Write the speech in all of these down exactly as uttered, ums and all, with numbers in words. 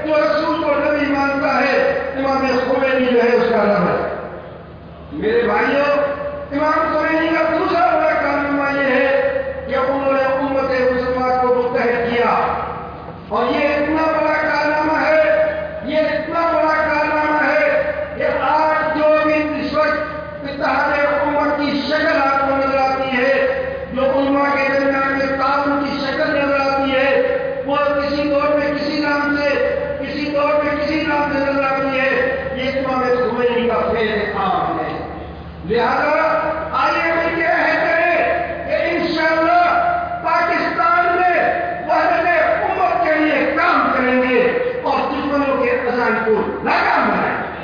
جو رسول کو نبی مانتا ہے امام خمینی جو ہے اس کا رب ہے۔ میرے بھائیوں، امام خمینی کا دوسرا بڑا کارنامہ یہ ہے کہ انہوں نے امت مسلمہ کو متحد کیا، اور یہ اتنا بڑا کارنامہ ہے، یہ اتنا بڑا کارنامہ ہے کہ آج جو بھی اس وقت اتحاد امت کی شکل آپ کو نظر آتی ہے، جو علماء کے درمیان میں تعاون کی شکل نظر آتی ہے، وہ کسی دور میں کسی نام سے، کسی دور میں کسی نام سے نظر آتی ہے، یہ امام خمینی کا فیض عام ہے۔ لہذا آئیے مل کے عہد کریں کہ انشاءاللہ پاکستان میں وحدت امت کے لیے کام کریں گے اور دشمنوں کے عزائم کو ناکام بنائیں گے،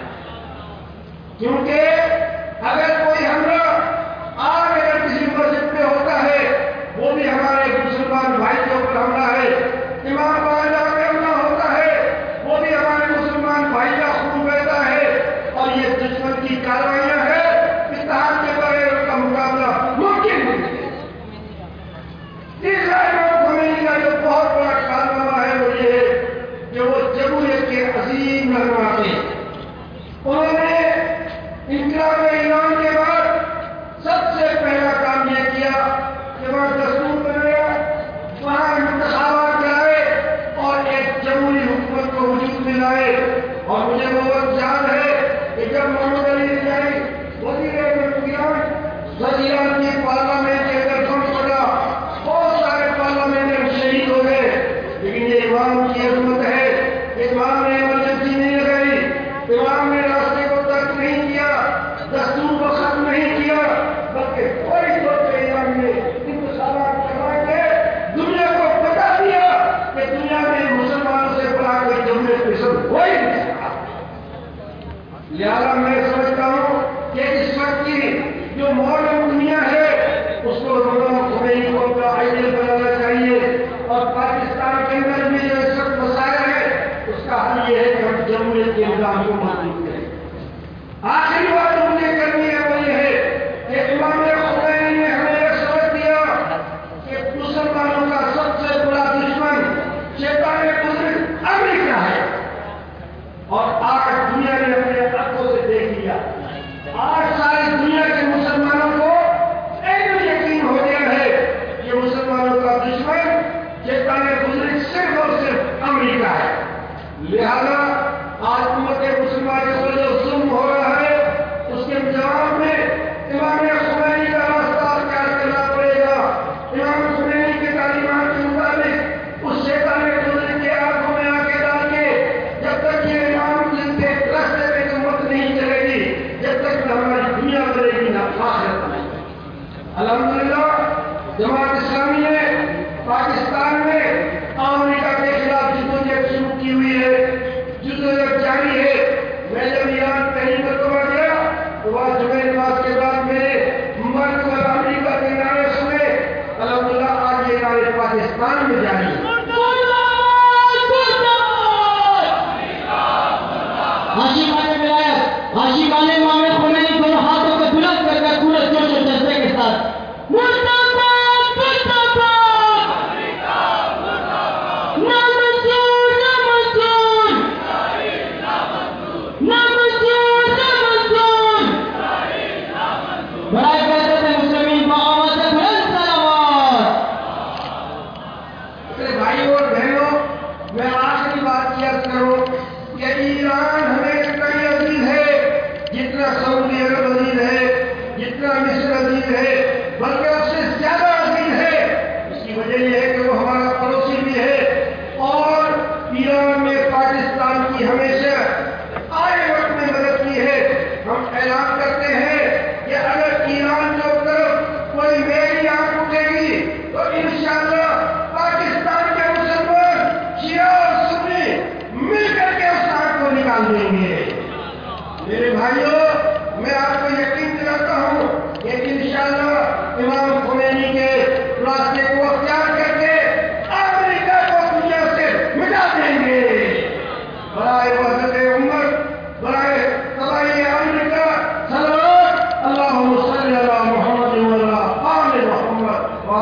کیونکہ اگر کوئی حملہ آج اگر کسی مسجد پہ ہوتا ہے وہ بھی ہمارے ایک مسلمان بھائی کے اوپر حملہ ہے، امام باجا پہ حملہ ہوتا ہے وہ بھی ہمارے مسلمان بھائی کا خون بہتا ہے، اور یہ دشمن کی کاروائیاں ہیں، اتحاد کے بغیر ان کا مقابلہ ممکن نہیں ہے۔ تیسرا امام خمینی کا جو بہت بڑا کارنامہ ہے وہ یہ ہے کہ وہ جمہوریت کے عظیم رہنما تھے۔ انہوں نے انقلاب ایران کے بعد سب سے پہلا کام یہ کیا کہ وہاں دستور بنایا، وہاں انتخابات کرائے اور ایک جمہوری حکومت کو وجود میں لائے۔ اور مجھے وہ وقت یاد ہے کہ جب محمد علی رجائی وزیر وزیران کی پارلیمنٹ کے اندر جھوٹ پڑا، بہت سارے پارلیمنٹر شہید ہو گئے، لیکن یہ امام کی عظمت ہے، امام نے ایمرجنسی نہیں لگائی، امام نے راستے کو ترک نہیں کیا، دستور کو ختم نہیں کیا، بلکہ فوری طور پہ امام نے انتخابات کروا کے دنیا کو بتا دیا کہ دنیا میں مسلمانوں سے بڑا کوئی جمہوریت پسند ہو ہی نہیں سکتا۔ لہذا میں سمجھتا ہوں کہ اس وقت کی جو ماڈرن دنیا ہے اس کو امام خمینی کو اپنا آئیڈیل بنانا چاہیے، اور پاکستان کے اندر میں جو اس وقت مسائل ہے اس کا حل یہ ہے کہ ہم جمہوریت کے نظام کو مضبوط کریں۔ آخری بات مجھے کرنی ہے وہ یہ ہے کہ امام خمینی نے ہمیں یہ سبق دیا کہ مسلمانوں کا سب سے بڑا دشمن شیطان بزرگ امریکہ ہے، اور آج دنیا نے اپنے آنکھوں سے دیکھ لیا، آج ساری دنیا کے مسلمانوں کو ایک یقین ہو گیا ہے کہ مسلمانوں کا دشمن شیطان بزرگ صرف اور صرف امریکہ ہے۔ لہذا آج امت مسلمہ کے اوپر جو ظلم ہو رہا ہے اس کے جواب میں امام خمینی کا راستہ اختیار کرنا پڑے گا۔ امام خمینی کے تعلیمات کے مطابق اس شیطان بزرگ کے آنکھوں میں آنکھیں ڈال کے جب تک یہ امام جن کے راستے پہ امت نہیں چلے گی، جب تک نہ ہماری دنیا بنے گی نہ آخرت بنے گی۔ الحمدللہ جماعت اسلامی نے پاکستان میں امریکہ کے خلاف جدوجہد شروع کی ہوئی ہے، جدوجہد جاری ہے۔ میں جب ایران پہلی مرتبہ گیا تو وہاں جمعہ نماز کے بعد میرے مرد اور امریکہ کے نعرے سنے، الحمدللہ آج یہ نعرے پاکستان میں جاری ہیں۔ عاشق والے ولایت، عاشق والے امام خمینی کو ہاتھوں کو بلند کر کر پورے جوش و جذبے کے ساتھ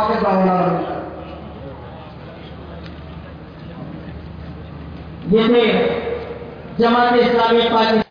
یہ تھے جماعت اسلامی پاکستان